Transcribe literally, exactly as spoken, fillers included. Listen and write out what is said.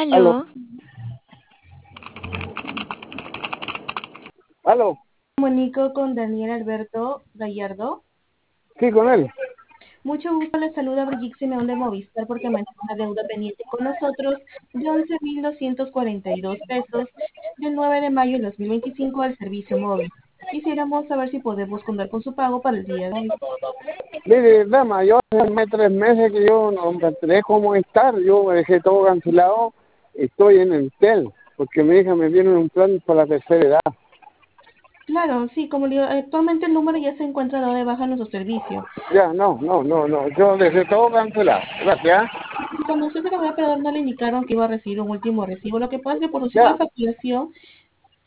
Aló, Aló, aló, Comunico con Daniel Alberto Gallardo. sí, con él. Mucho gusto, le saluda Brigitte Simeón de Movistar porque mantiene una deuda pendiente con nosotros de once mil doscientos cuarenta y dos pesos del nueve de mayo de dos mil veinticinco al servicio móvil. Quisiéramos saber si podemos contar con su pago para el día de hoy. Mire, dama, yo hace más de tres meses que yo no me enteré cómo estar, yo me dejé todo cancelado, estoy en el tel, porque mi hija me viene en un plan para la tercera edad. Claro, sí, como le digo, actualmente el número ya se encuentra dado de baja en nuestro servicio. Ya, no, no, no, no, yo dejé todo cancelado, gracias. Y cuando usted se cambió de operador no le indicaron que iba a recibir un último recibo. Lo que pasa es que por su ciclo de Ya, facturación